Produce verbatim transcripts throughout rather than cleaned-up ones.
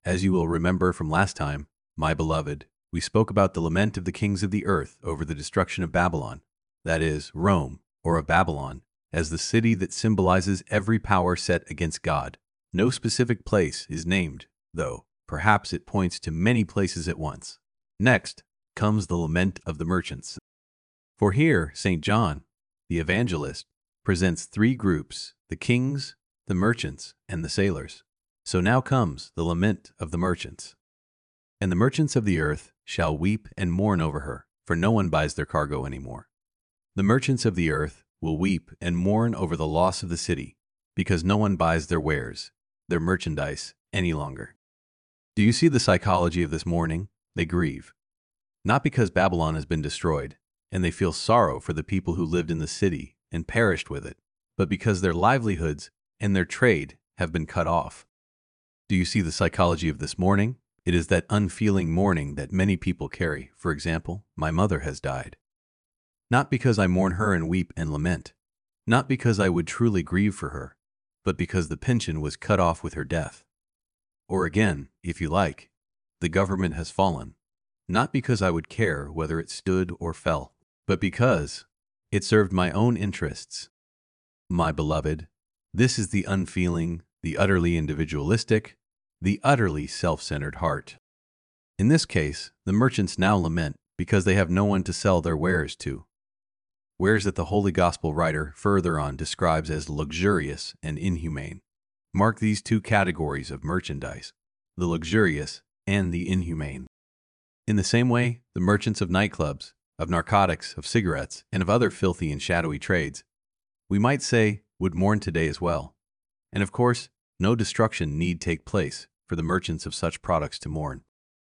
As you will remember from last time, my beloved, we spoke about the lament of the kings of the earth over the destruction of Babylon, that is, Rome, or of Babylon, as the city that symbolizes every power set against God. No specific place is named, though perhaps it points to many places at once. Next comes the lament of the merchants. For here, Saint John, the evangelist, presents three groups: the kings, the merchants, and the sailors. So now comes the lament of the merchants. And the merchants of the earth shall weep and mourn over her, for no one buys their cargo anymore. The merchants of the earth will weep and mourn over the loss of the city, because no one buys their wares, their merchandise, any longer. Do you see the psychology of this mourning? They grieve, not because Babylon has been destroyed, and they feel sorrow for the people who lived in the city and perished with it, but because their livelihoods and their trade have been cut off. Do you see the psychology of this mourning? It is that unfeeling mourning that many people carry. For example, my mother has died. Not because I mourn her and weep and lament, not because I would truly grieve for her, but because the pension was cut off with her death. Or again, if you like, the government has fallen, not because I would care whether it stood or fell, but because it served my own interests. My beloved, this is the unfeeling, the utterly individualistic, the utterly self-centered heart. In this case, the merchants now lament because they have no one to sell their wares to. Wares that the Holy Gospel writer further on describes as luxurious and inhumane. Mark these two categories of merchandise, the luxurious and the inhumane. In the same way, the merchants of nightclubs, of narcotics, of cigarettes, and of other filthy and shadowy trades, we might say, would mourn today as well. And of course, no destruction need take place for the merchants of such products to mourn.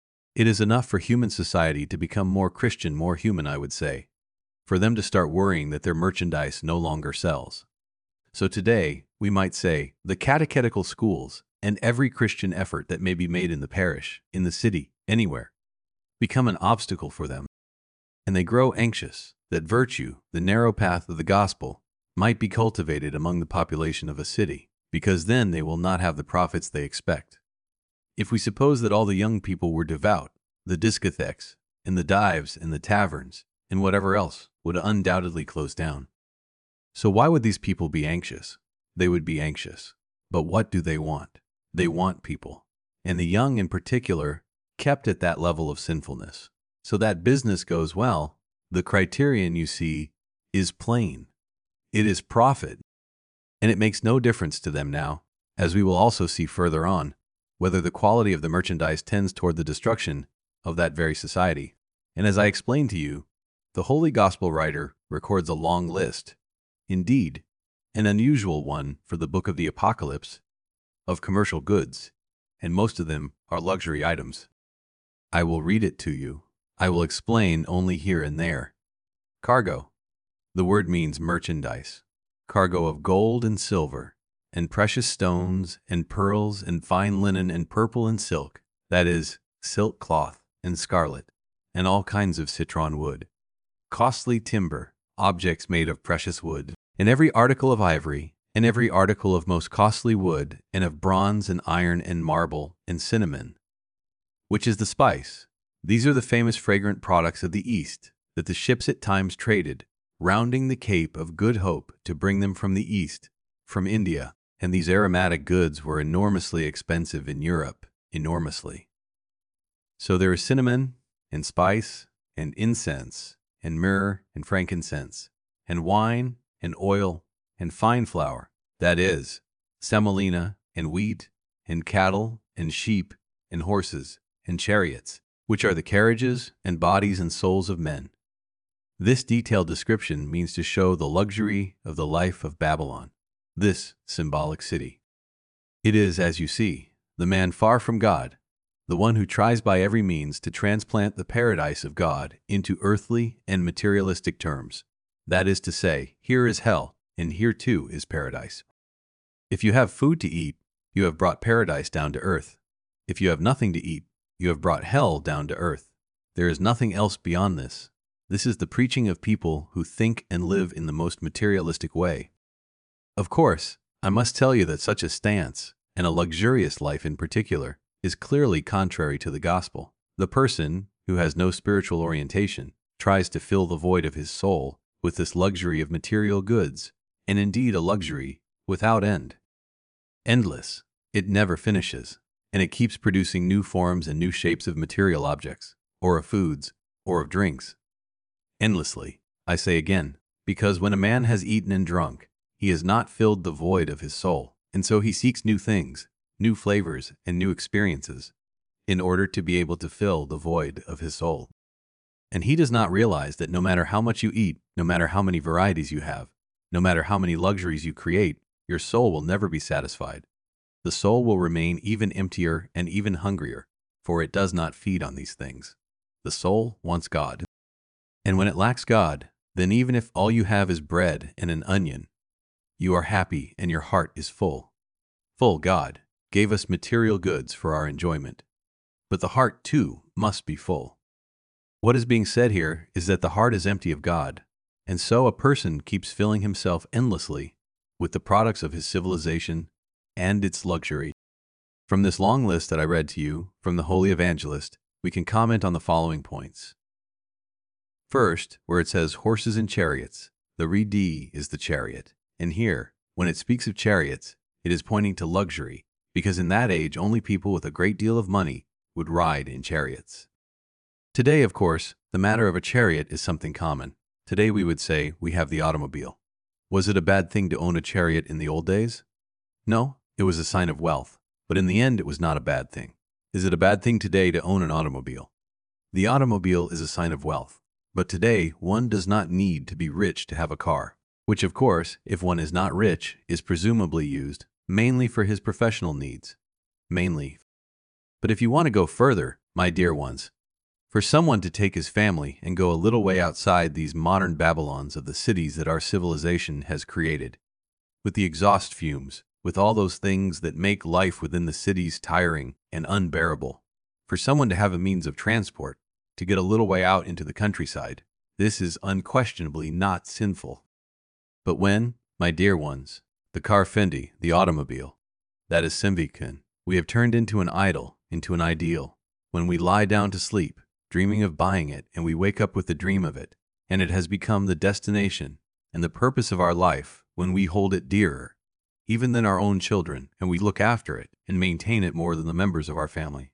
It is enough for human society to become more Christian, more human, I would say, for them to start worrying that their merchandise no longer sells. So today, we might say, the catechetical schools and every Christian effort that may be made in the parish, in the city, anywhere, become an obstacle for them. And they grow anxious that virtue, the narrow path of the gospel, might be cultivated among the population of a city, because then they will not have the profits they expect. If we suppose that all the young people were devout, the discotheques, and the dives, and the taverns, and whatever else would undoubtedly close down. So why would these people be anxious? They would be anxious. But what do they want? They want people. And the young in particular, kept at that level of sinfulness. So that business goes well. The criterion, you see, is plain. It is profit. And it makes no difference to them now, as we will also see further on, whether the quality of the merchandise tends toward the destruction of that very society. And as I explained to you, the Holy Gospel writer records a long list, indeed, an unusual one for the book of the Apocalypse, of commercial goods, and most of them are luxury items. I will read it to you. I will explain only here and there. Cargo. The word means merchandise. Cargo of gold and silver, and precious stones, and pearls, and fine linen, and purple and silk, that is, silk cloth, and scarlet, and all kinds of citron wood. Costly timber, objects made of precious wood, and every article of ivory, and every article of most costly wood, and of bronze, and iron, and marble, and cinnamon, which is the spice. These are the famous fragrant products of the East, that the ships at times traded, rounding the Cape of Good Hope to bring them from the East, from India, and these aromatic goods were enormously expensive in Europe, enormously. So there is cinnamon, and spice, and incense, and myrrh, and frankincense, and wine, and oil, and fine flour, that is, semolina, and wheat, and cattle, and sheep, and horses, and chariots, which are the carriages, and bodies, and souls of men. This detailed description means to show the luxury of the life of Babylon, this symbolic city. It is, as you see, the man far from God, the one who tries by every means to transplant the paradise of God into earthly and materialistic terms. That is to say, here is hell, and here too is paradise. If you have food to eat, you have brought paradise down to earth. If you have nothing to eat, you have brought hell down to earth. There is nothing else beyond this. This is the preaching of people who think and live in the most materialistic way. Of course, I must tell you that such a stance, and a luxurious life in particular, is clearly contrary to the gospel. The person who has no spiritual orientation tries to fill the void of his soul with this luxury of material goods, and indeed a luxury without end. Endless. It never finishes, and it keeps producing new forms and new shapes of material objects, or of foods, or of drinks. Endlessly, I say again, because when a man has eaten and drunk, he has not filled the void of his soul, and so he seeks new things, new flavors, and new experiences, in order to be able to fill the void of his soul. And he does not realize that no matter how much you eat, no matter how many varieties you have, no matter how many luxuries you create, your soul will never be satisfied. The soul will remain even emptier and even hungrier, for it does not feed on these things. The soul wants God. And when it lacks God, then even if all you have is bread and an onion, you are happy and your heart is full. Full God gave us material goods for our enjoyment. But the heart, too, must be full. What is being said here is that the heart is empty of God, and so a person keeps filling himself endlessly with the products of his civilization and its luxury. From this long list that I read to you from the Holy Evangelist, we can comment on the following points. First, where it says horses and chariots, the re D is the chariot. And here, when it speaks of chariots, it is pointing to luxury, because in that age only people with a great deal of money would ride in chariots. Today, of course, the matter of a chariot is something common. Today we would say we have the automobile. Was it a bad thing to own a chariot in the old days? No, it was a sign of wealth, but in the end it was not a bad thing. Is it a bad thing today to own an automobile? The automobile is a sign of wealth, but today one does not need to be rich to have a car, which of course, if one is not rich, is presumably used mainly for his professional needs. Mainly. But if you want to go further, my dear ones, for someone to take his family and go a little way outside these modern Babylons of the cities that our civilization has created, with the exhaust fumes, with all those things that make life within the cities tiring and unbearable, for someone to have a means of transport, to get a little way out into the countryside, this is unquestionably not sinful. But when, my dear ones, the car fendi, the automobile, that is Simvikan, we have turned into an idol, into an ideal, when we lie down to sleep, dreaming of buying it, and we wake up with the dream of it, and it has become the destination and the purpose of our life, when we hold it dearer, even than our own children, and we look after it and maintain it more than the members of our family.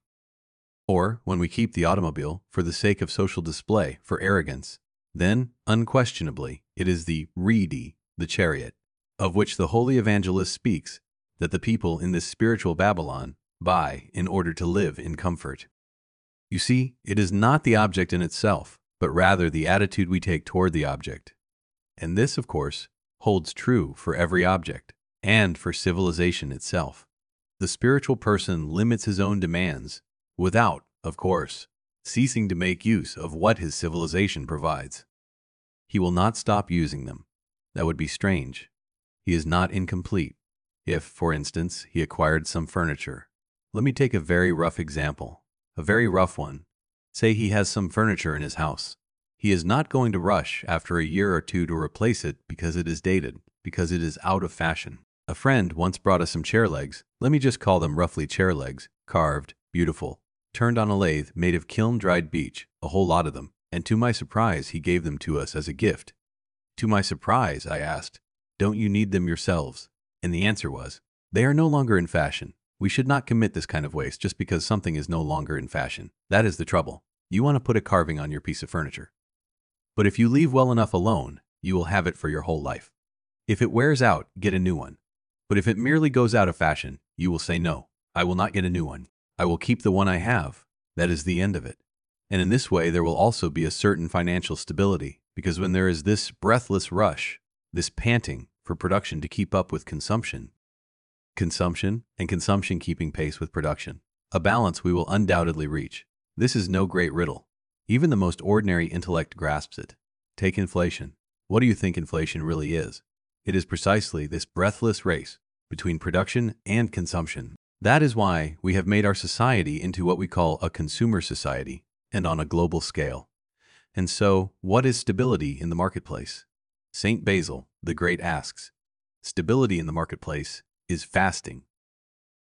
Or when we keep the automobile for the sake of social display, for arrogance, then, unquestionably, it is the reedy, the chariot, of which the Holy Evangelist speaks, that the people in this spiritual Babylon buy in order to live in comfort. You see, it is not the object in itself, but rather the attitude we take toward the object. And this, of course, holds true for every object, and for civilization itself. The spiritual person limits his own demands, without, of course, ceasing to make use of what his civilization provides. He will not stop using them. That would be strange. He is not incomplete. If, for instance, he acquired some furniture. Let me take a very rough example. A very rough one. Say he has some furniture in his house. He is not going to rush after a year or two to replace it because it is dated, because it is out of fashion. A friend once brought us some chair legs, let me just call them roughly chair legs, carved, beautiful, turned on a lathe made of kiln-dried beech, a whole lot of them, and to my surprise he gave them to us as a gift. To my surprise, I asked, "Don't you need them yourselves?" And the answer was, "They are no longer in fashion. We should not commit this kind of waste just because something is no longer in fashion. That is the trouble. You want to put a carving on your piece of furniture. But if you leave well enough alone, you will have it for your whole life. If it wears out, get a new one. But if it merely goes out of fashion, you will say, no, I will not get a new one. I will keep the one I have. That is the end of it. And in this way, there will also be a certain financial stability, because when there is this breathless rush, this panting for production to keep up with consumption, consumption and consumption keeping pace with production, a balance we will undoubtedly reach. This is no great riddle. Even the most ordinary intellect grasps it. Take inflation. What do you think inflation really is? It is precisely this breathless race between production and consumption. That is why we have made our society into what we call a consumer society, and on a global scale. And so, what is stability in the marketplace? Saint Basil the Great asks, stability in the marketplace is fasting.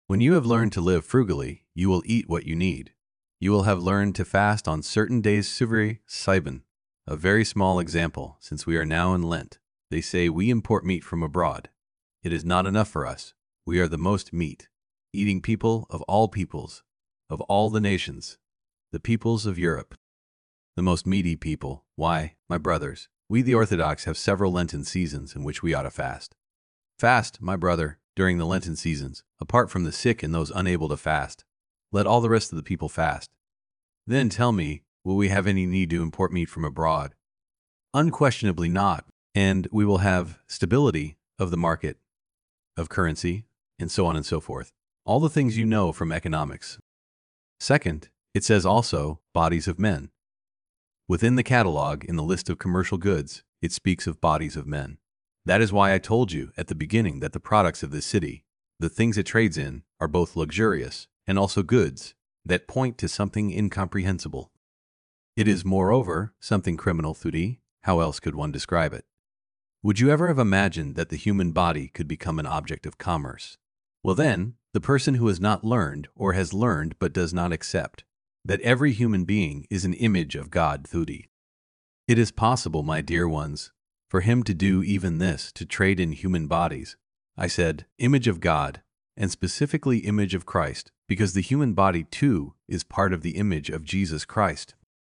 When you have learned to live frugally, you will eat what you need. You will have learned to fast on certain days. Suvri Sibon. A very small example, since we are now in Lent. They say we import meat from abroad. It is not enough for us. We are the most meat-eating people of all peoples, of all the nations, the peoples of Europe. The most meaty people. Why, my brothers, we the Orthodox have several Lenten seasons in which we ought to fast. Fast, my brother, during the Lenten seasons, apart from the sick and those unable to fast. Let all the rest of the people fast. Then tell me, will we have any need to import meat from abroad? Unquestionably not, and we will have stability of the market, of currency, and so on and so forth. All the things you know from economics. Second, it says also, bodies of men. Within the catalog, in the list of commercial goods, it speaks of bodies of men. That is why I told you at the beginning that the products of this city, the things it trades in, are both luxurious and also goods that point to something incomprehensible. It is, moreover, something criminal. Thudi, how else could one describe it? Would you ever have imagined that the human body could become an object of commerce? Well then, the person who has not learned or has learned but does not accept that every human being is an image of God. Thudi. It is possible, my dear ones, for him to do even this, to trade in human bodies. I said, image of God, and specifically image of Christ, because the human body too is part of the image of Jesus Christ.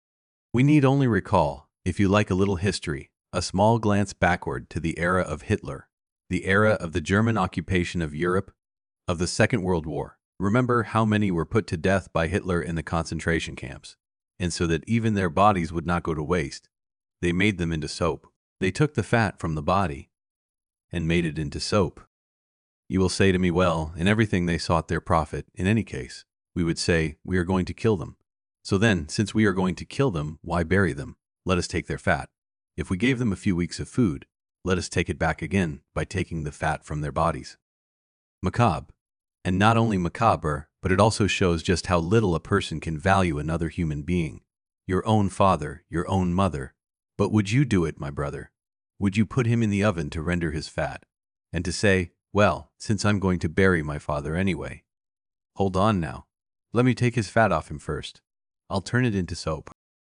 We need only recall, if you like a little history, a small glance backward to the era of Hitler, the era of the German occupation of Europe, of the Second World War. Remember how many were put to death by Hitler in the concentration camps, and so that even their bodies would not go to waste, they made them into soap. They took the fat from the body and made it into soap. You will say to me, well, in everything they sought their profit. In any case, we would say, we are going to kill them. So then, since we are going to kill them, why bury them? Let us take their fat. If we gave them a few weeks of food, let us take it back again by taking the fat from their bodies. Macabre. And not only macabre, but it also shows just how little a person can value another human being. Your own father, your own mother. But would you do it, my brother? Would you put him in the oven to render his fat? And to say, well, since I'm going to bury my father anyway. Hold on now. Let me take his fat off him first. I'll turn it into soap.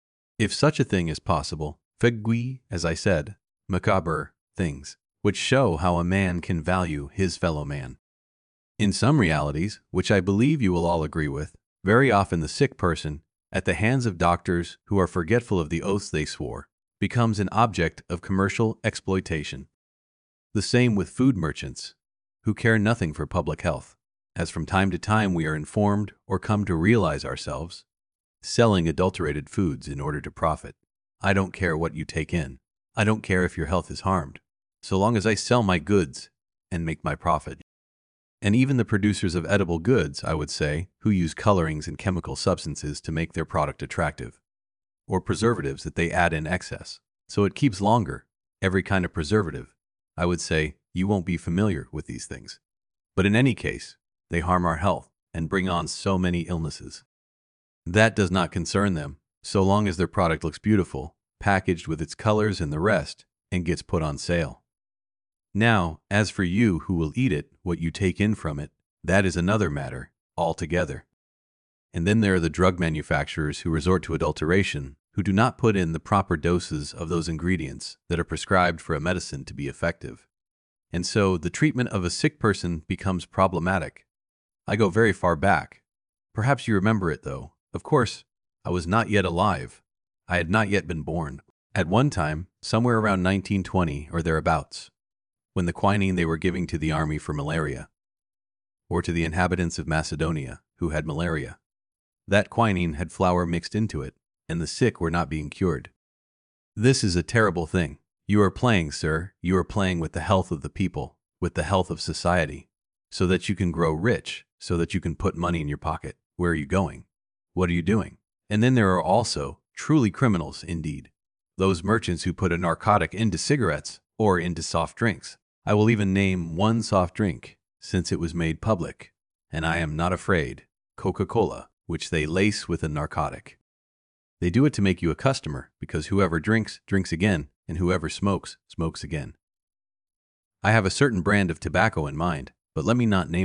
If such a thing is possible, fegui, as I said, macabre things, which show how a man can value his fellow man. In some realities, which I believe you will all agree with, very often the sick person, at the hands of doctors who are forgetful of the oaths they swore, becomes an object of commercial exploitation. The same with food merchants, who care nothing for public health, as from time to time we are informed or come to realize ourselves, selling adulterated foods in order to profit. I don't care what you take in. I don't care if your health is harmed, so long as I sell my goods and make my profit. And even the producers of edible goods, I would say, who use colorings and chemical substances to make their product attractive, or preservatives that they add in excess, so it keeps longer, every kind of preservative, I would say, you won't be familiar with these things. But in any case, they harm our health and bring on so many illnesses. That does not concern them, so long as their product looks beautiful, packaged with its colors and the rest, and gets put on sale. Now, as for you who will eat it, what you take in from it, that is another matter altogether. And then there are the drug manufacturers who resort to adulteration, who do not put in the proper doses of those ingredients that are prescribed for a medicine to be effective. And so the treatment of a sick person becomes problematic. I go very far back. Perhaps you remember it, though. Of course, I was not yet alive. I had not yet been born. At one time, somewhere around nineteen twenty or thereabouts, when the quinine they were giving to the army for malaria, or to the inhabitants of Macedonia who had malaria, that quinine had flour mixed into it, and the sick were not being cured. This is a terrible thing. You are playing, sir, you are playing with the health of the people, with the health of society, so that you can grow rich, so that you can put money in your pocket. Where are you going? What are you doing? And then there are also truly criminals indeed, those merchants who put a narcotic into cigarettes or into soft drinks. I will even name one soft drink, since it was made public, and I am not afraid, Coca-Cola, which they lace with a narcotic. They do it to make you a customer, because whoever drinks, drinks again, and whoever smokes, smokes again. I have a certain brand of tobacco in mind, but let me not name it.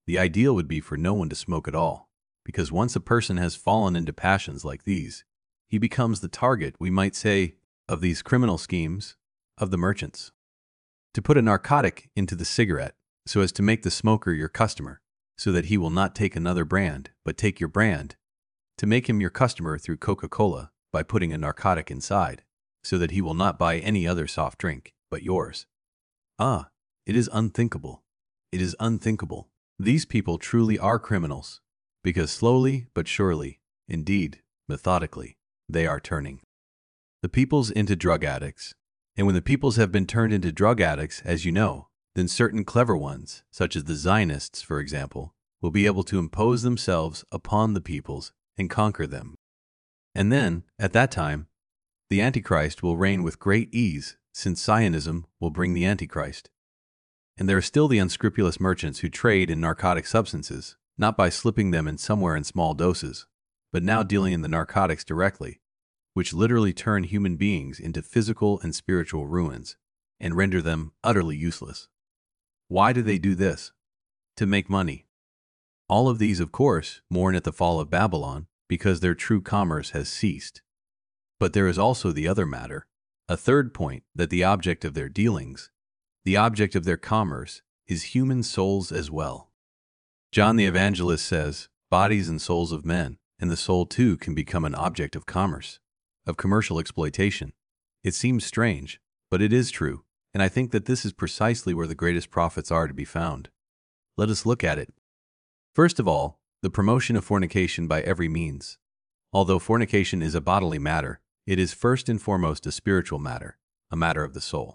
The ideal would be for no one to smoke at all, because once a person has fallen into passions like these, he becomes the target, we might say, of these criminal schemes of the merchants. To put a narcotic into the cigarette so as to make the smoker your customer, so that he will not take another brand, but take your brand. To make him your customer through Coca-Cola by putting a narcotic inside, so that he will not buy any other soft drink but yours. Ah, it is unthinkable. It is unthinkable. These people truly are criminals, because slowly but surely, indeed, methodically, they are turning the peoples into drug addicts. And when the peoples have been turned into drug addicts, as you know, then certain clever ones, such as the Zionists, for example, will be able to impose themselves upon the peoples and conquer them. And then, at that time, the Antichrist will reign with great ease, since Zionism will bring the Antichrist. And there are still the unscrupulous merchants who trade in narcotic substances, not by slipping them in somewhere in small doses, but now dealing in the narcotics directly, which literally turn human beings into physical and spiritual ruins and render them utterly useless. Why do they do this? To make money. All of these, of course, mourn at the fall of Babylon because their true commerce has ceased. But there is also the other matter, a third point, that the object of their dealings, the object of their commerce, is human souls as well. John the Evangelist says, bodies and souls of men, and the soul too can become an object of commerce, of commercial exploitation. It seems strange, but it is true, and I think that this is precisely where the greatest profits are to be found. Let us look at it. First of all, the promotion of fornication by every means. Although fornication is a bodily matter, it is first and foremost a spiritual matter, a matter of the soul.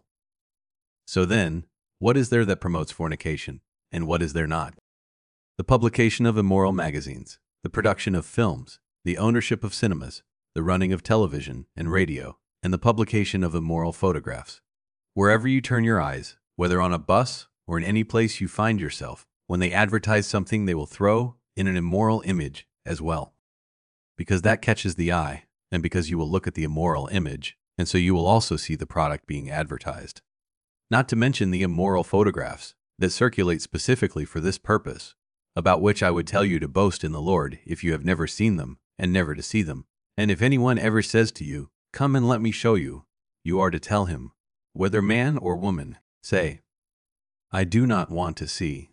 So then, what is there that promotes fornication, and what is there not? The publication of immoral magazines, the production of films, the ownership of cinemas, the running of television and radio, and the publication of immoral photographs. Wherever you turn your eyes, whether on a bus or in any place you find yourself, when they advertise something, they will throw in an immoral image as well. Because that catches the eye, and because you will look at the immoral image, and so you will also see the product being advertised. Not to mention the immoral photographs that circulate specifically for this purpose, about which I would tell you to boast in the Lord if you have never seen them, and never to see them. And if anyone ever says to you, "Come and let me show you," you are to tell him, whether man or woman, say, "I do not want to see."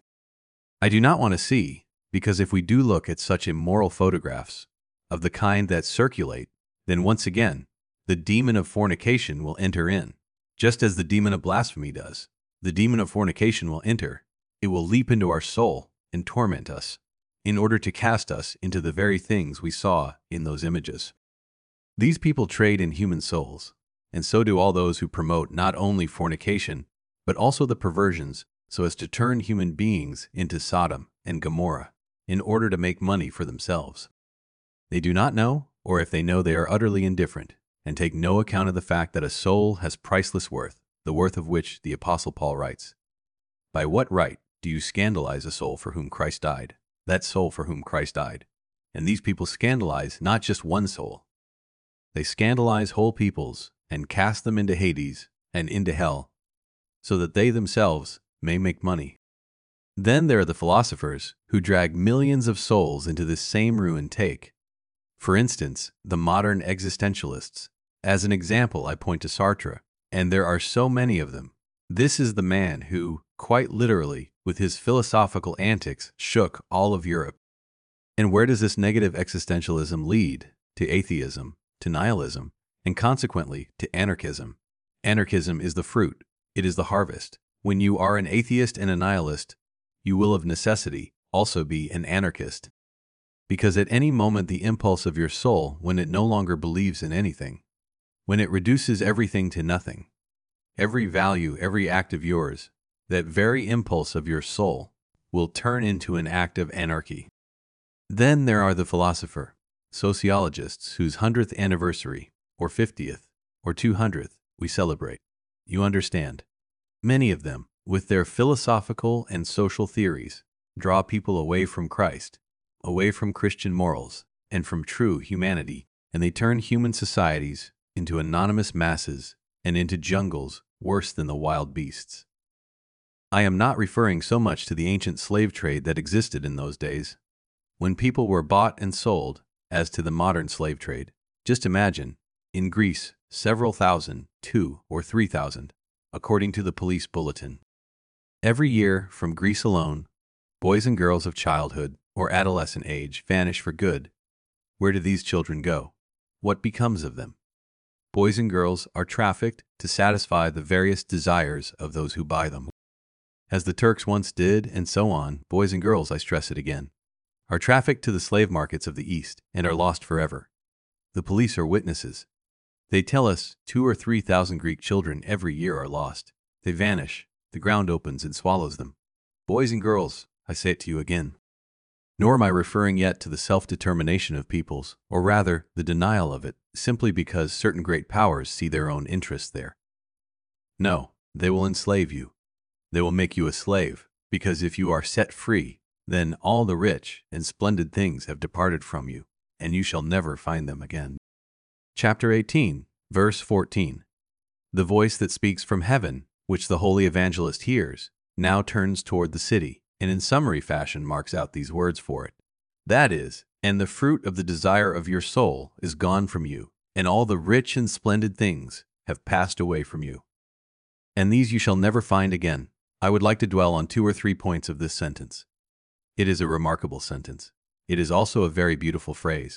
I do not want to see, because if we do look at such immoral photographs, of the kind that circulate, then once again, the demon of fornication will enter in, just as the demon of blasphemy does. The demon of fornication will enter. It will leap into our soul and torment us, in order to cast us into the very things we saw in those images. These people trade in human souls, and so do all those who promote not only fornication, but also the perversions, so as to turn human beings into Sodom and Gomorrah, in order to make money for themselves. They do not know, or if they know, they are utterly indifferent, and take no account of the fact that a soul has priceless worth, the worth of which the Apostle Paul writes, "By what right do you scandalize a soul for whom Christ died?" That soul for whom Christ died. And these people scandalize not just one soul. They scandalize whole peoples and cast them into Hades and into hell, so that they themselves may make money. Then there are the philosophers who drag millions of souls into this same ruin. Take, for instance, the modern existentialists. As an example, I point to Sartre, and there are so many of them. This is the man who, quite literally, with his philosophical antics, shook all of Europe. And where does this negative existentialism lead? To atheism, to nihilism, and consequently to anarchism. Anarchism is the fruit, it is the harvest. When you are an atheist and a nihilist, you will of necessity also be an anarchist. Because at any moment the impulse of your soul, when it no longer believes in anything, when it reduces everything to nothing, every value, every act of yours, that very impulse of your soul will turn into an act of anarchy. Then there are the philosopher, sociologists whose hundredth anniversary, or fiftieth, or two hundredth, we celebrate. You understand. Many of them, with their philosophical and social theories, draw people away from Christ, away from Christian morals, and from true humanity, and they turn human societies into anonymous masses and into jungles worse than the wild beasts. I am not referring so much to the ancient slave trade that existed in those days, when people were bought and sold, as to the modern slave trade. Just imagine, in Greece, several thousand, two or three thousand, according to the police bulletin. Every year, from Greece alone, boys and girls of childhood or adolescent age vanish for good. Where do these children go? What becomes of them? Boys and girls are trafficked to satisfy the various desires of those who buy them. As the Turks once did, and so on, boys and girls, I stress it again, are trafficked to the slave markets of the East and are lost forever. The police are witnesses. They tell us two or three thousand Greek children every year are lost. They vanish. The ground opens and swallows them. Boys and girls, I say it to you again. Nor am I referring yet to the self-determination of peoples, or rather, the denial of it, simply because certain great powers see their own interests there. No, they will enslave you. They will make you a slave, because if you are set free, then all the rich and splendid things have departed from you, and you shall never find them again. Chapter eighteen, verse fourteen. The voice that speaks from heaven, which the holy evangelist hears, now turns toward the city, and in summary fashion marks out these words for it. That is, and the fruit of the desire of your soul is gone from you, and all the rich and splendid things have passed away from you. And these you shall never find again. I would like to dwell on two or three points of this sentence. It is a remarkable sentence. It is also a very beautiful phrase.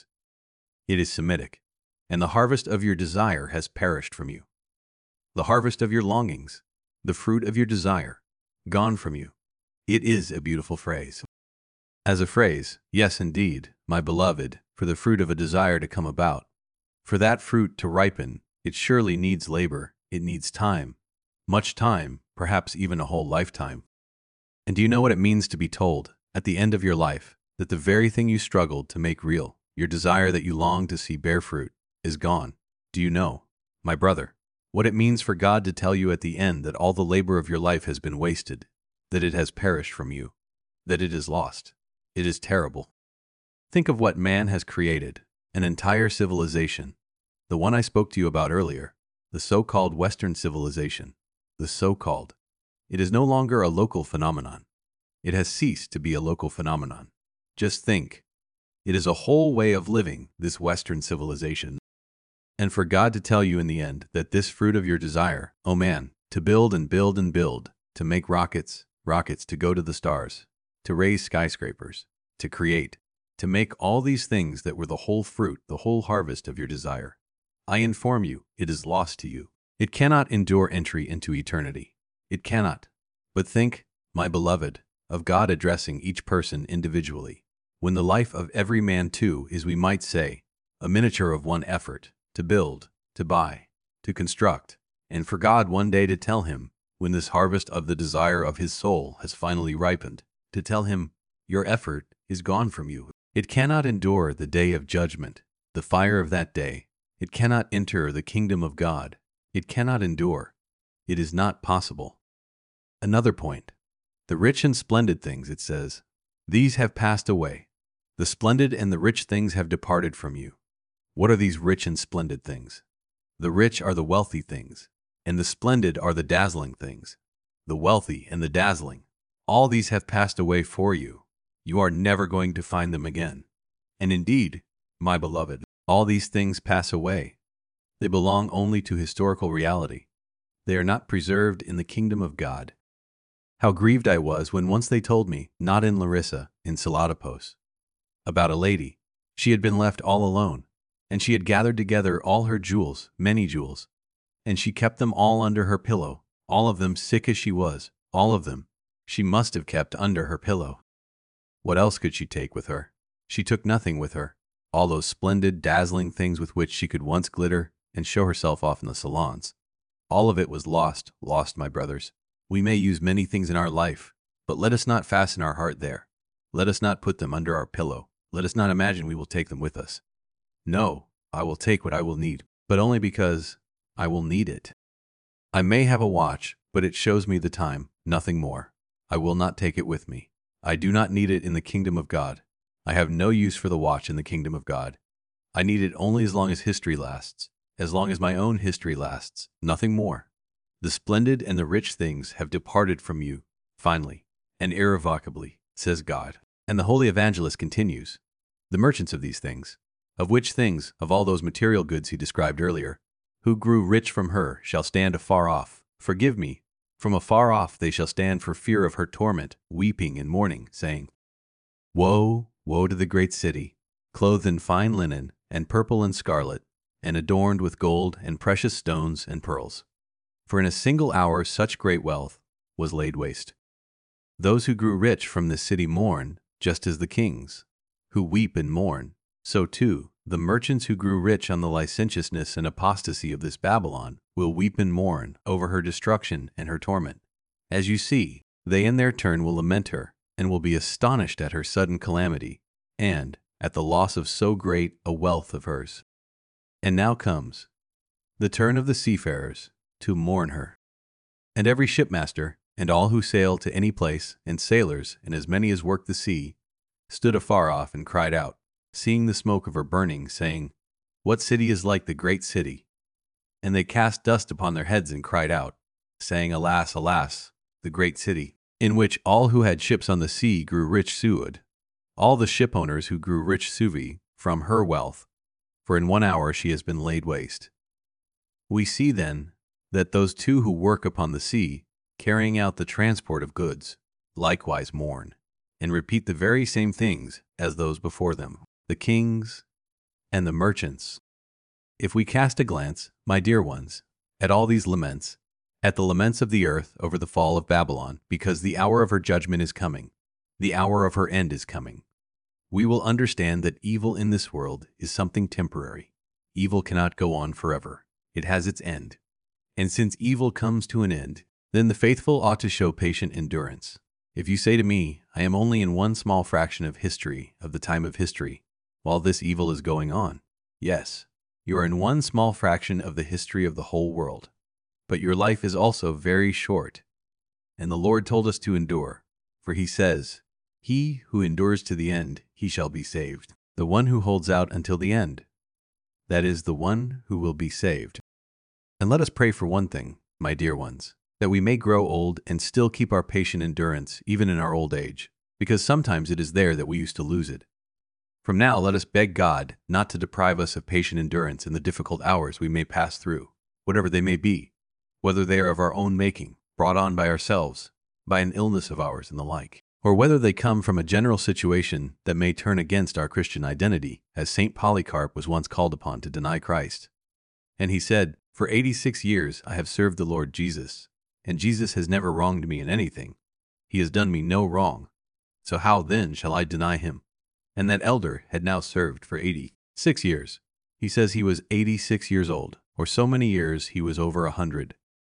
It is Semitic. And the harvest of your desire has perished from you. The harvest of your longings, the fruit of your desire, gone from you. It is a beautiful phrase. As a phrase, yes indeed, my beloved, for the fruit of a desire to come about. For that fruit to ripen, it surely needs labor, it needs time. Much time, perhaps even a whole lifetime. And do you know what it means to be told, at the end of your life, that the very thing you struggled to make real, your desire that you long to see bear fruit, is gone? Do you know, my brother, what it means for God to tell you at the end that all the labor of your life has been wasted, that it has perished from you, that it is lost? It is terrible. Think of what man has created, an entire civilization, the one I spoke to you about earlier, the so-called Western civilization, the so-called. It is no longer a local phenomenon. It has ceased to be a local phenomenon. Just think. It is a whole way of living, this Western civilization. And for God to tell you in the end that this fruit of your desire, oh man, to build and build and build, to make rockets, rockets to go to the stars, to raise skyscrapers, to create, to make all these things that were the whole fruit, the whole harvest of your desire. I inform you, it is lost to you. It cannot endure entry into eternity. It cannot. But think, my beloved, of God addressing each person individually, when the life of every man too is, we might say, a miniature of one effort, to build, to buy, to construct, and for God one day to tell him, when this harvest of the desire of his soul has finally ripened, to tell him, your effort is gone from you. It cannot endure the day of judgment, the fire of that day. It cannot enter the kingdom of God. It cannot endure. It is not possible. Another point. The rich and splendid things, it says, these have passed away. The splendid and the rich things have departed from you. What are these rich and splendid things? The rich are the wealthy things, and the splendid are the dazzling things. The wealthy and the dazzling, all these have passed away for you. You are never going to find them again. And indeed, my beloved, all these things pass away. They belong only to historical reality. They are not preserved in the kingdom of God. How grieved I was when once they told me, not in Larissa, in Salatopos, about a lady. She had been left all alone, and she had gathered together all her jewels, many jewels, and she kept them all under her pillow, all of them, sick as she was, all of them, she must have kept under her pillow. What else could she take with her? She took nothing with her. All those splendid, dazzling things with which she could once glitter and show herself off in the salons. All of it was lost, lost, my brothers. We may use many things in our life, but let us not fasten our heart there. Let us not put them under our pillow. Let us not imagine we will take them with us. No, I will take what I will need, but only because I will need it. I may have a watch, but it shows me the time, nothing more. I will not take it with me. I do not need it in the kingdom of God. I have no use for the watch in the kingdom of God. I need it only as long as history lasts, as long as my own history lasts, nothing more. The splendid and the rich things have departed from you. Finally, and irrevocably, says God. And the holy evangelist continues, the merchants of these things, of which things, of all those material goods he described earlier, who grew rich from her, shall stand afar off. Forgive me, from afar off they shall stand for fear of her torment, weeping and mourning, saying, Woe, woe to the great city, clothed in fine linen, and purple and scarlet, and adorned with gold and precious stones and pearls. For in a single hour such great wealth was laid waste. Those who grew rich from this city mourn, just as the kings, who weep and mourn. So too, the merchants who grew rich on the licentiousness and apostasy of this Babylon will weep and mourn over her destruction and her torment. As you see, they in their turn will lament her, and will be astonished at her sudden calamity, and at the loss of so great a wealth of hers. And now comes the turn of the seafarers to mourn her. And every shipmaster, and all who sail to any place, and sailors, and as many as work the sea, stood afar off and cried out, seeing the smoke of her burning, saying, What city is like the great city? And they cast dust upon their heads and cried out, saying, Alas, alas, the great city, in which all who had ships on the sea grew rich sued, all the shipowners who grew rich suvi, from her wealth, for in one hour she has been laid waste. We see then that those two who work upon the sea, carrying out the transport of goods, likewise mourn, and repeat the very same things as those before them, the kings and the merchants. If we cast a glance, my dear ones, at all these laments, at the laments of the earth over the fall of Babylon, because the hour of her judgment is coming, the hour of her end is coming, we will understand that evil in this world is something temporary. Evil cannot go on forever. It has its end. And since evil comes to an end, then the faithful ought to show patient endurance. If you say to me, I am only in one small fraction of history, of the time of history, while this evil is going on, yes, you are in one small fraction of the history of the whole world. But your life is also very short. And the Lord told us to endure, for he says, He who endures to the end, he shall be saved. The one who holds out until the end, that is the one who will be saved. And let us pray for one thing, my dear ones, that we may grow old and still keep our patient endurance even in our old age, because sometimes it is there that we used to lose it. From now let us beg God not to deprive us of patient endurance in the difficult hours we may pass through, whatever they may be, whether they are of our own making, brought on by ourselves, by an illness of ours and the like, or whether they come from a general situation that may turn against our Christian identity, as Saint Polycarp was once called upon to deny Christ. And he said, For eighty-six years I have served the Lord Jesus, and Jesus has never wronged me in anything. He has done me no wrong. So how then shall I deny him? And that elder had now served for eighty-six years. He says he was eighty-six years old, or so many years he was over a hundred.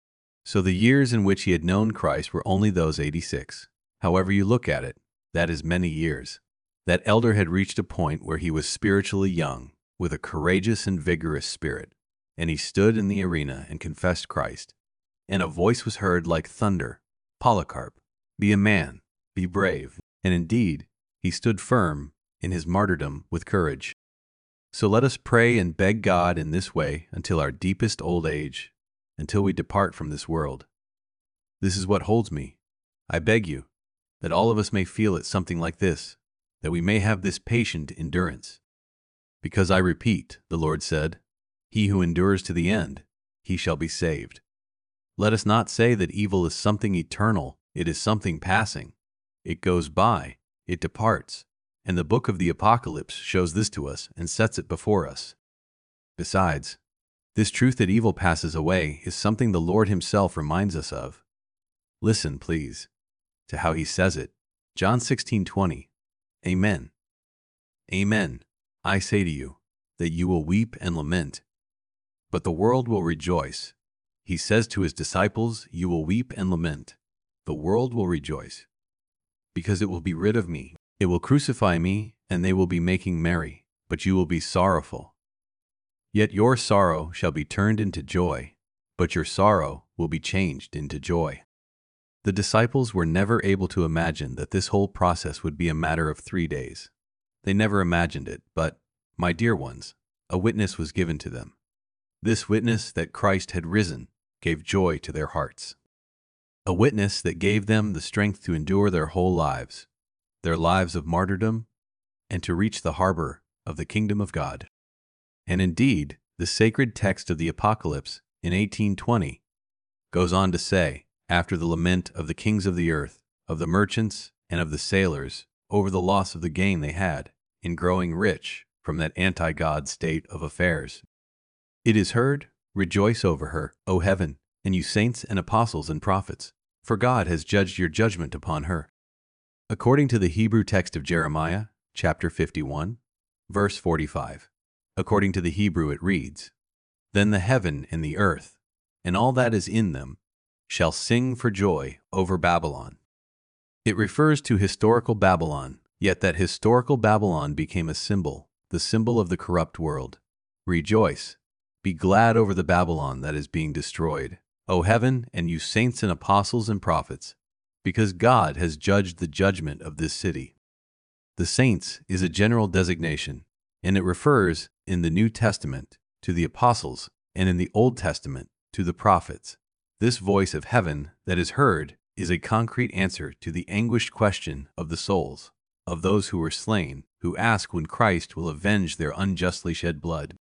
So the years in which he had known Christ were only those eighty-six. However you look at it, that is many years. That elder had reached a point where he was spiritually young, with a courageous and vigorous spirit, and he stood in the arena and confessed Christ. And a voice was heard like thunder, Polycarp, be a man, be brave. And indeed, he stood firm in his martyrdom with courage. So let us pray and beg God in this way until our deepest old age, until we depart from this world. This is what holds me. I beg you, that all of us may feel it something like this, that we may have this patient endurance. Because I repeat, the Lord said, He who endures to the end, he shall be saved. Let us not say that evil is something eternal, it is something passing. It goes by, it departs, and the book of the Apocalypse shows this to us and sets it before us. Besides, this truth that evil passes away is something the Lord himself reminds us of. Listen, please, to how he says it. John sixteen twenty. Amen. Amen. I say to you, that you will weep and lament, but the world will rejoice. He says to his disciples, you will weep and lament. The world will rejoice, because it will be rid of me. It will crucify me, and they will be making merry, but you will be sorrowful. Yet your sorrow shall be turned into joy, but your sorrow will be changed into joy. The disciples were never able to imagine that this whole process would be a matter of three days. They never imagined it, but, my dear ones, a witness was given to them. This witness that Christ had risen gave joy to their hearts. a witness that gave them the strength to endure their whole lives, their lives of martyrdom, and to reach the harbor of the kingdom of God. And indeed, the sacred text of the Apocalypse in eighteen twenty goes on to say, after the lament of the kings of the earth, of the merchants, and of the sailors, over the loss of the gain they had in growing rich from that anti-God state of affairs, it is heard, rejoice over her, O heaven, and you saints and apostles and prophets, for God has judged your judgment upon her. According to the Hebrew text of Jeremiah, chapter fifty-one, verse forty-five, according to the Hebrew it reads, Then the heaven and the earth, and all that is in them, shall sing for joy over Babylon. It refers to historical Babylon, yet that historical Babylon became a symbol, the symbol of the corrupt world. Rejoice, be glad over the Babylon that is being destroyed, O heaven, and you saints and apostles and prophets, because God has judged the judgment of this city. The saints is a general designation, and it refers in the New Testament to the apostles and in the Old Testament to the prophets. This voice of heaven that is heard is a concrete answer to the anguished question of the souls of those who were slain, who ask when Christ will avenge their unjustly shed blood.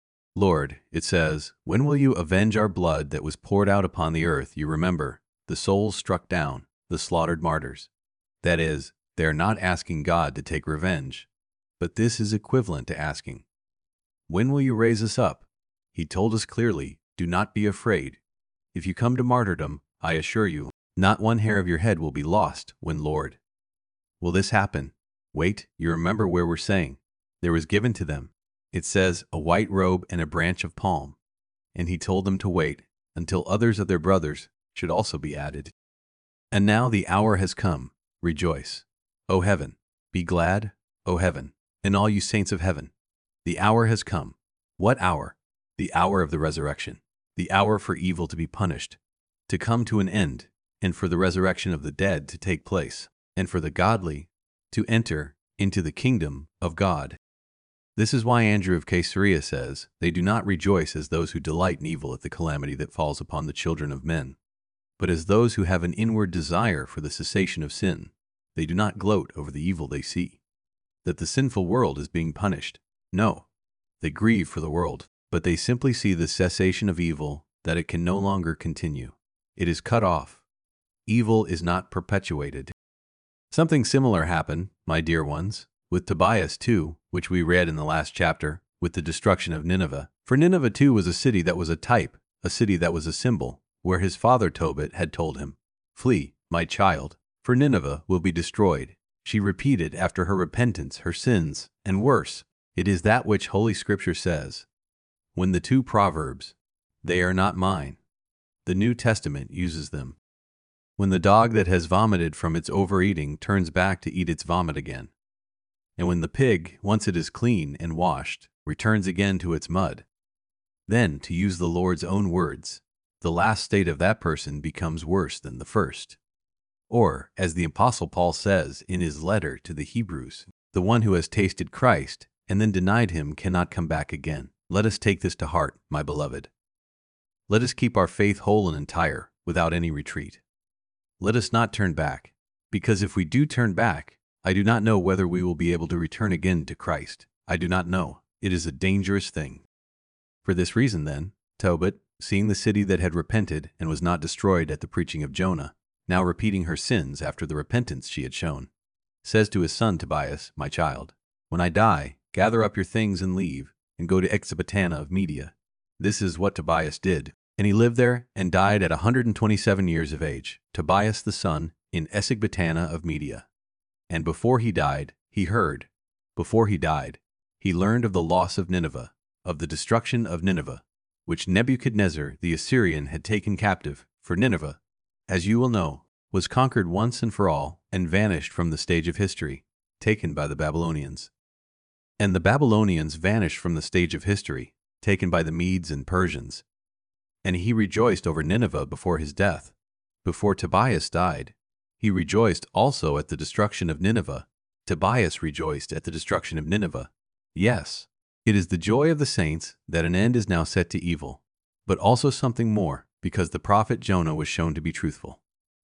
Lord, it says, when will you avenge our blood that was poured out upon the earth? You remember, the souls struck down, the slaughtered martyrs. That is, they are not asking God to take revenge, but this is equivalent to asking, when will you raise us up? He told us clearly, do not be afraid. If you come to martyrdom, I assure you, not one hair of your head will be lost. When, Lord, will this happen? Wait, you remember where we're saying, there was given to them, it says, a white robe and a branch of palm. And he told them to wait until others of their brothers should also be added. And now the hour has come. Rejoice, O heaven. Be glad, O heaven, and all you saints of heaven. The hour has come. What hour? The hour of the resurrection. The hour for evil to be punished, to come to an end, and for the resurrection of the dead to take place, and for the godly to enter into the kingdom of God. This is why Andrew of Caesarea says, they do not rejoice as those who delight in evil at the calamity that falls upon the children of men, but as those who have an inward desire for the cessation of sin. They do not gloat over the evil they see, that the sinful world is being punished. No, they grieve for the world, but they simply see the cessation of evil, that it can no longer continue. It is cut off. Evil is not perpetuated. Something similar happened, my dear ones, with Tobias too, which we read in the last chapter, with the destruction of Nineveh. For Nineveh too was a city that was a type, a city that was a symbol, where his father Tobit had told him, Flee, my child, for Nineveh will be destroyed. She repeated after her repentance her sins, and worse, it is that which Holy Scripture says. When the two proverbs, they are not mine, the New Testament uses them. When the dog that has vomited from its overeating turns back to eat its vomit again, and when the pig, once it is clean and washed, returns again to its mud, then, to use the Lord's own words, the last state of that person becomes worse than the first. Or, as the Apostle Paul says in his letter to the Hebrews, the one who has tasted Christ and then denied him cannot come back again. Let us take this to heart, my beloved. Let us keep our faith whole and entire, without any retreat. Let us not turn back, because if we do turn back, I do not know whether we will be able to return again to Christ. I do not know. It is a dangerous thing. For this reason, then, Tobit, seeing the city that had repented and was not destroyed at the preaching of Jonah, now repeating her sins after the repentance she had shown, says to his son Tobias, my child, when I die, gather up your things and leave, and go to Ecbatana of Media. This is what Tobias did, and he lived there and died at one hundred twenty-seven years of age, Tobias the son, in Ecbatana of Media. And before he died, he heard, before he died, he learned of the loss of Nineveh, of the destruction of Nineveh, which Nebuchadnezzar the Assyrian had taken captive, for Nineveh, as you will know, was conquered once and for all and vanished from the stage of history, taken by the Babylonians. And the Babylonians vanished from the stage of history, taken by the Medes and Persians. And he rejoiced over Nineveh before his death. Before Tobias died, he rejoiced also at the destruction of Nineveh. Tobias rejoiced at the destruction of Nineveh. Yes, it is the joy of the saints that an end is now set to evil, but also something more, because the prophet Jonah was shown to be truthful.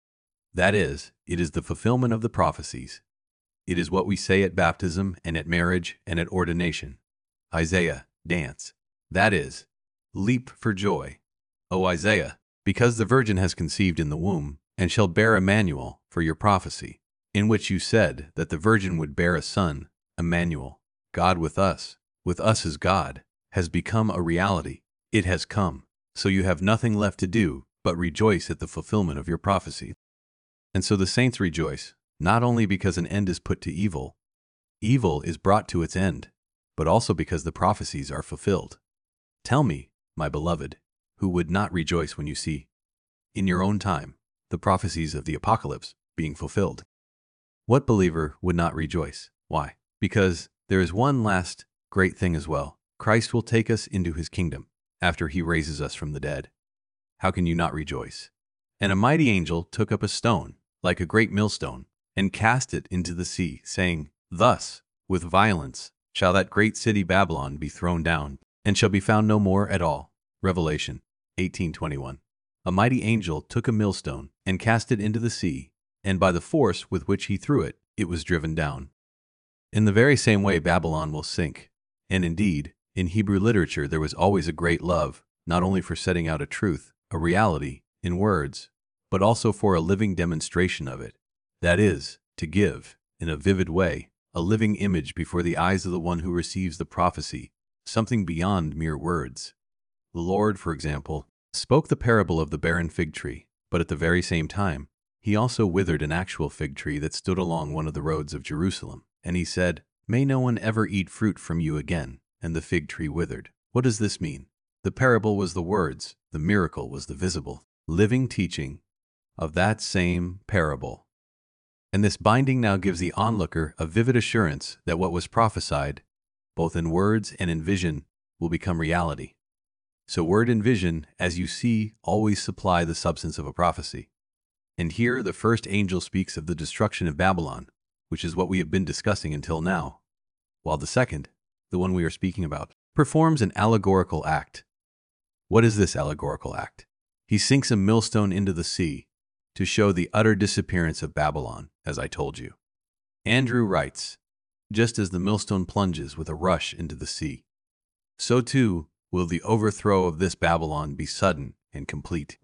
That is, it is the fulfillment of the prophecies. It is what we say at baptism and at marriage and at ordination. Isaiah, dance. That is, leap for joy. O Isaiah, because the virgin has conceived in the womb, and shall bear Emmanuel, for your prophecy, in which you said that the virgin would bear a son, Emmanuel, God with us, with us as God, has become a reality. It has come, so you have nothing left to do but rejoice at the fulfillment of your prophecy. And so the saints rejoice, not only because an end is put to evil, evil is brought to its end, but also because the prophecies are fulfilled. Tell me, my beloved, who would not rejoice when you see, in your own time, the prophecies of the apocalypse being fulfilled? What believer would not rejoice? Why? Because there is one last great thing as well. Christ will take us into his kingdom after he raises us from the dead. How can you not rejoice? And a mighty angel took up a stone, like a great millstone, and cast it into the sea, saying, Thus, with violence, shall that great city Babylon be thrown down, and shall be found no more at all. Revelation eighteen twenty-one. A mighty angel took a millstone and cast it into the sea, and by the force with which he threw it, it was driven down. In the very same way Babylon will sink. And indeed, in Hebrew literature there was always a great love, not only for setting out a truth, a reality, in words, but also for a living demonstration of it. That is, to give, in a vivid way, a living image before the eyes of the one who receives the prophecy, something beyond mere words. The Lord, for example, spoke the parable of the barren fig tree, but at the very same time, he also withered an actual fig tree that stood along one of the roads of Jerusalem, and he said, May no one ever eat fruit from you again, and the fig tree withered. What does this mean? The parable was the words, the miracle was the visible, living teaching of that same parable. And this binding now gives the onlooker a vivid assurance that what was prophesied, both in words and in vision, will become reality. So word and vision, as you see, always supply the substance of a prophecy. And here the first angel speaks of the destruction of Babylon, which is what we have been discussing until now, while the second, the one we are speaking about, performs an allegorical act. What is this allegorical act? He sinks a millstone into the sea to show the utter disappearance of Babylon, as I told you. Andrew writes, just as the millstone plunges with a rush into the sea, so too will the overthrow of this Babylon be sudden and complete,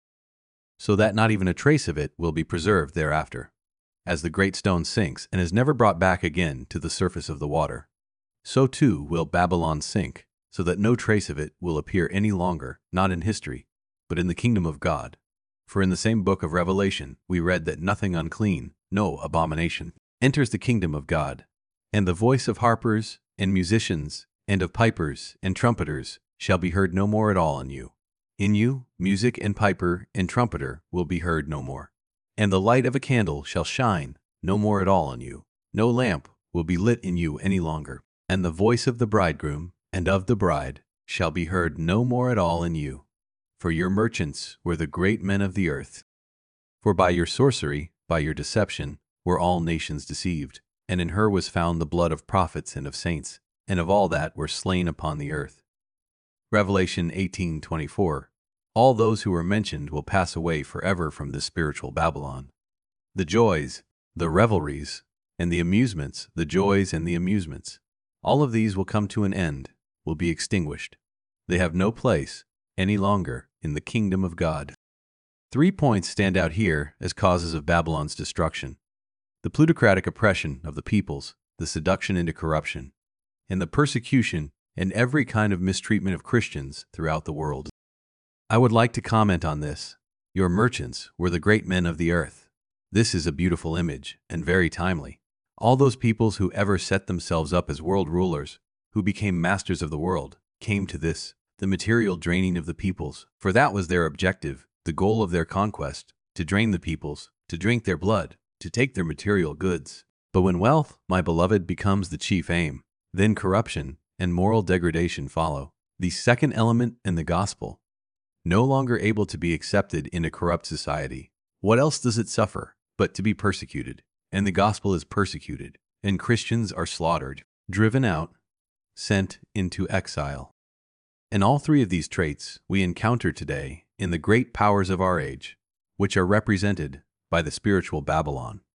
so that not even a trace of it will be preserved thereafter. As the great stone sinks and is never brought back again to the surface of the water, so too will Babylon sink, so that no trace of it will appear any longer, not in history, but in the kingdom of God. For in the same book of Revelation we read that nothing unclean, no abomination, enters the kingdom of God. And the voice of harpers and musicians and of pipers and trumpeters shall be heard no more at all in you. In you, music and piper and trumpeter will be heard no more. And the light of a candle shall shine no more at all in you. No lamp will be lit in you any longer. And the voice of the bridegroom and of the bride shall be heard no more at all in you. For your merchants were the great men of the earth. For by your sorcery, by your deception, were all nations deceived. And in her was found the blood of prophets and of saints, and of all that were slain upon the earth. Revelation eighteen twenty-four. All those who were mentioned will pass away forever from this spiritual Babylon. The joys, the revelries, and the amusements, the joys and the amusements, all of these will come to an end, will be extinguished. They have no place any longer in the kingdom of God. Three points stand out here as causes of Babylon's destruction: the plutocratic oppression of the peoples, the seduction into corruption, and the persecution and every kind of mistreatment of Christians throughout the world. I would like to comment on this. Your merchants were the great men of the earth. This is a beautiful image and very timely. All those peoples who ever set themselves up as world rulers, who became masters of the world, came to this, the material draining of the peoples, for that was their objective, the goal of their conquest, to drain the peoples, to drink their blood, to take their material goods. But when wealth, my beloved, becomes the chief aim, then corruption and moral degradation follow. The second element in the gospel, no longer able to be accepted in a corrupt society. What else does it suffer but to be persecuted? And the gospel is persecuted, and Christians are slaughtered, driven out, sent into exile. And all three of these traits we encounter today in the great powers of our age, which are represented by the spiritual Babylon.